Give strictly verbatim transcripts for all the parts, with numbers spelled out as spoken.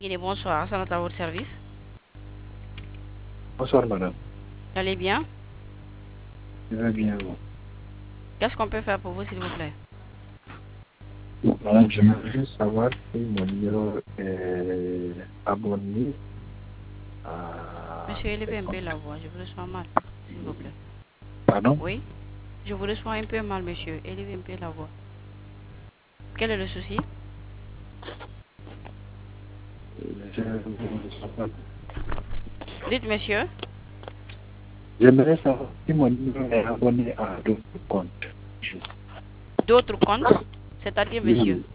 Guinée, bonsoir, ça à votre service. Bonsoir madame. Vous allez bien? Je vais bien vous. Qu'est-ce qu'on peut faire pour vous, s'il vous plaît? Madame, j'aimerais juste savoir si mon numéro est abonné à... Monsieur, élevez un peu la voix, je vous reçois mal, s'il vous plaît. Pardon? Oui? Je vous reçois un peu mal, monsieur. Élevez un peu la voix. Quel est le souci? Je vous reçois pas. Dites, monsieur. J'aimerais savoir si mon numéro est abonné à d'autres comptes. D'autres comptes? C'est-à-dire, monsieur? Oui,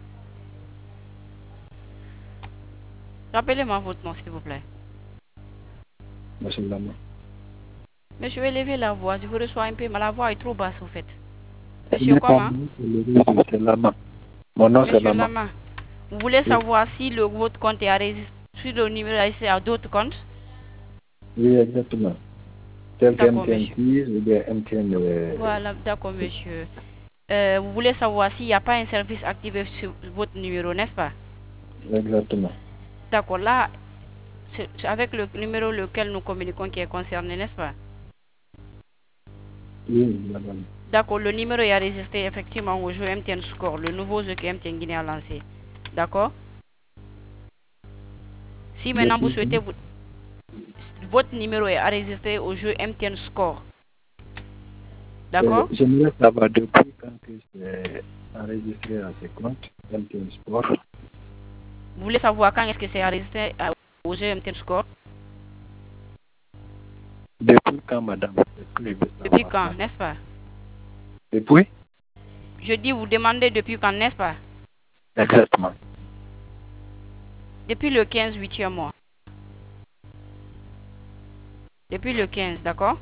Rappelez-moi votre nom, s'il vous plaît. monsieur Lama. Monsieur, élevez la voix, je vous reçois un peu mal. La voix est trop basse, au fait. Ce Monsieur, n'est pas comment? moi, c'est le réseau, c'est Lama. Mon nom c'est Monsieur Lama. Lama, vous voulez Oui, savoir si le, votre compte est enregistré, si le numéro est enregistré à d'autres comptes? oui, exactement. Tel que D'accord, M T N monsieur. Quiz ou bien M T N... Euh... Voilà, d'accord, monsieur. Euh, vous voulez savoir s'il n'y a pas un service activé sur votre numéro, n'est-ce pas? Exactement. D'accord, là, c'est c'est avec le numéro lequel nous communiquons qui est concerné, n'est-ce pas? Oui, madame. D'accord, le numéro est enregistré effectivement au jeu M T N Score, le nouveau jeu que M T N Guinée a lancé. D'accord? Si maintenant vous Depuis souhaitez, vous- votre numéro est enregistré au jeu M T N Score. Euh, D'accord? J'aimerais savoir depuis quand que c'est enregistré à ce compte M T N Sport. Vous voulez savoir quand est-ce que c'est enregistré à- au jeu M T N Score? Depuis quand, madame? Est-ce que je veux Depuis savoir quand, ça? n'est-ce pas? Depuis? Je dis vous demandez depuis quand, n'est-ce pas? Exactement. Depuis le quinze, huitième mois. Depuis le quinze, d'accord?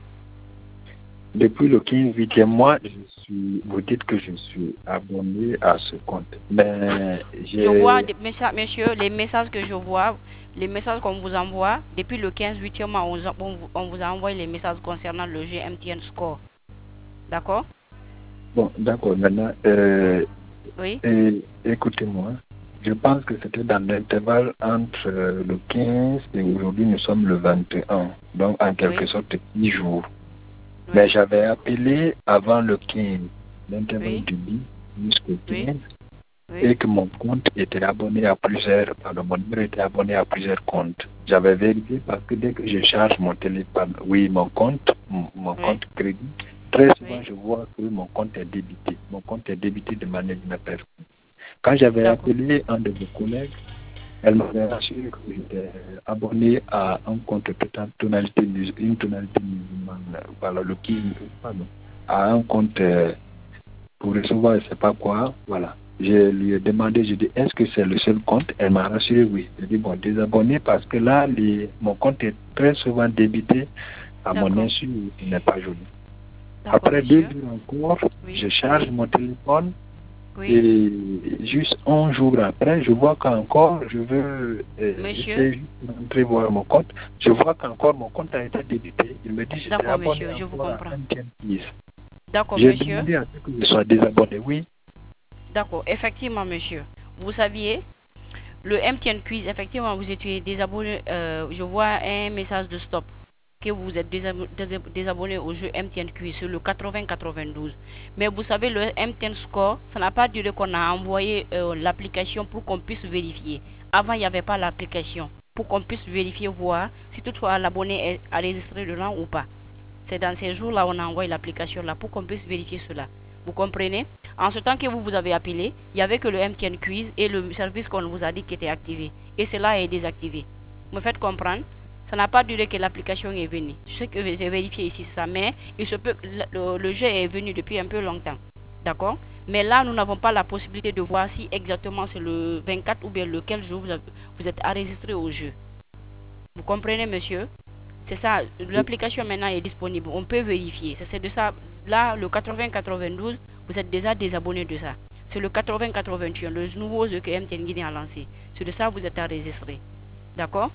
Depuis le quinze huitième mois, je suis, vous dites que je suis abonné à ce compte. Mais Je vois j'ai, des messages, monsieur, les messages que je vois, les messages qu'on vous envoie, depuis le quinze huitième mois, on, vous a- on vous on vous a envoyé les messages concernant le jeu M T N Score. D'accord? bon, d'accord, maintenant, euh, Oui? et, écoutez-moi. Je pense que c'était dans l'intervalle entre euh, le quinze et aujourd'hui, nous sommes le vingt et un. Donc, en quelque Oui? sorte, dix jours. Mais Oui? j'avais appelé avant le quinze, l'intervalle Oui? du dix jusqu'au Oui? quinze, Oui? et que mon compte était abonné à plusieurs, pardon, mon numéro était abonné à plusieurs comptes. J'avais vérifié parce que dès que je charge mon téléphone, oui, mon compte, mon, mon Oui? compte crédit, très souvent Oui? je vois que mon compte est débité. Mon compte est débité de manière inappropriée. Quand j'avais D'accord. appelé un de mes collègues, elle m'avait assuré que j'étais abonné à un compte total- tonalité, mus- une tonalité musulmane, voilà, le qui, pardon, à un compte euh, pour recevoir je ne sais pas quoi, voilà. Je lui ai demandé, je dis, est-ce que c'est le seul compte? Elle m'a rassuré, oui. Je dis, bon, désabonné parce que là, les, mon compte est très souvent débité à mon D'accord. insu, ce n'est pas joli. D'accord, Après deux monsieur. jours encore, Oui? je charge Oui? mon téléphone. Oui? Et juste un jour après, je vois qu'encore, je veux euh, Monsieur? essayer d'entrer voir mon compte. Je vois qu'encore mon compte a été débité. Il me dit, j'étais D'accord, abonné monsieur, je vous encore à comprends. M T N Plus. D'accord, J'ai monsieur. demandé à ce que je sois désabonné. Oui, D'accord, effectivement, monsieur. Vous saviez, le M T N Quiz, effectivement, vous étiez désabonné. Euh, je vois un message de stop que vous êtes désab- désab- désabonné au jeu M T N Quiz sur le quatre-vingts quatre-vingt-douze. Mais vous savez, le M T N Score, ça n'a pas duré qu'on a envoyé euh, l'application pour qu'on puisse vérifier. Avant, il n'y avait pas l'application pour qu'on puisse vérifier, voir si toutefois l'abonné est enregistré dedans ou pas. C'est dans ces jours-là on a envoyé l'application là pour qu'on puisse vérifier cela. Vous comprenez? En ce temps que vous vous avez appelé, il n'y avait que le M T N Quiz et le service qu'on vous a dit qui était activé. Et cela est désactivé. Vous me faites comprendre? Ça n'a pas duré que l'application est venue. Je sais que j'ai vérifié ici ça, mais il se peut, le, le- le jeu est venu depuis un peu longtemps. D'accord? Mais là, nous n'avons pas la possibilité de voir si exactement c'est le vingt-quatre ou bien lequel jour vous, avez- vous êtes enregistré au jeu. Vous comprenez, monsieur? C'est ça, l'application maintenant est disponible, on peut vérifier. C'est c'est de ça, là, le quatre-vingts quatre-vingt-douze, vous êtes déjà désabonné de ça. C'est le quatre-vingts quatre-vingt-un, le nouveau jeu que M T N Guinée a lancé. C'est de ça que vous êtes enregistré. D'accord?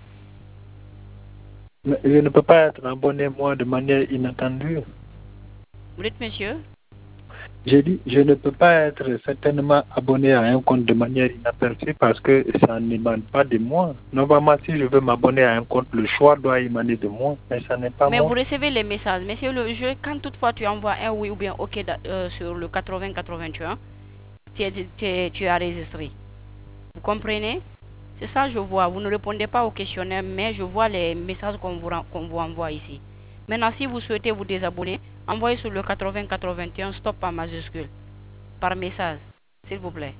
mais je ne peux pas être abonné moi de manière inattendue. Vous dites, monsieur? J'ai dit, je ne peux pas être certainement abonné à un compte de manière inaperçue parce que ça n'émane pas de moi. Normalement, si je veux m'abonner à un compte, le choix doit émaner de moi, mais ça n'est pas Mais moi. vous recevez les messages. Mais c'est le jeu, quand toutefois tu envoies un oui ou bien OK euh, sur le quatre-vingts quatre-vingt-un, tu es, tu es, tu es enregistré. Vous comprenez? C'est ça je vois. Vous ne répondez pas au questionnaire, mais je vois les messages qu'on vous, qu'on vous envoie ici. Maintenant, si vous souhaitez vous désabonner, envoyez sur le quatre-vingts quatre-vingt-un stop en majuscule, par message, s'il vous plaît.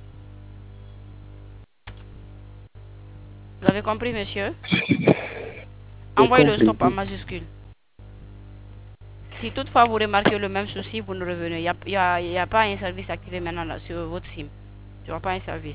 Vous avez compris, monsieur? Envoyez le stop en majuscule. Si toutefois vous remarquez le même souci, vous nous revenez. Il n'y a, a, a pas un service activé maintenant là, sur votre SIM. Tu vois pas un service.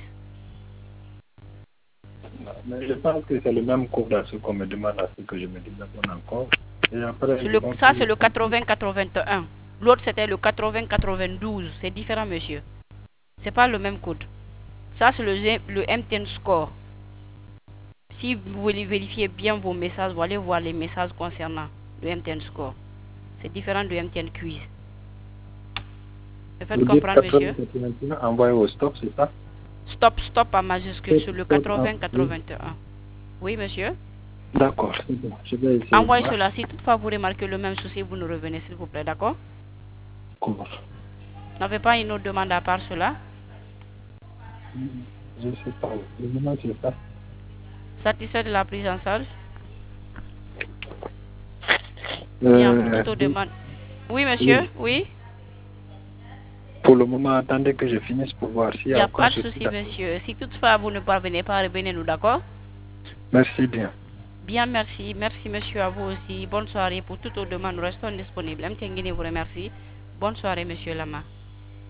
Mais je pense que c'est le même code à ce qu'on me demande, à ce que je me désabonne encore. Et après, le, ça, c'est le quatre-vingts quatre-vingt-un. L'autre, c'était le quatre-vingts quatre-vingt-douze. C'est différent, monsieur. C'est pas le même code. Ça, c'est le, le M T N Score. Si vous voulez vérifier bien vos messages, vous allez voir les messages concernant le M T N Score. C'est différent du M T N Quiz. Me faites comprendre, monsieur? Envoyé au stop, c'est ça? Stop, stop en majuscule sur le quatre-vingts quatre-vingt-un. Oui, monsieur? D'accord, c'est bon. Je vais essayer. Envoyez cela. Si toutefois vous remarquez le même souci, vous nous revenez, s'il vous plaît, d'accord? D'accord. Vous n'avez pas une autre demande à part cela? Je ne sais pas. Le moment, c'est ça. Satisfait de la prise en charge? Euh, Bien, pour toute autre demande. Oui, monsieur? Oui? Pour le moment, attendez que je finisse pour voir s'il y a... Il n'y a pas de souci, monsieur. Si toutefois vous ne parvenez pas, revenez-nous, d'accord? Merci bien. Bien, merci. Merci, monsieur, à vous aussi. Bonne soirée. Pour toute autre demande, nous restons disponibles. M. Tengini vous remercie. Bonne soirée, monsieur Lama.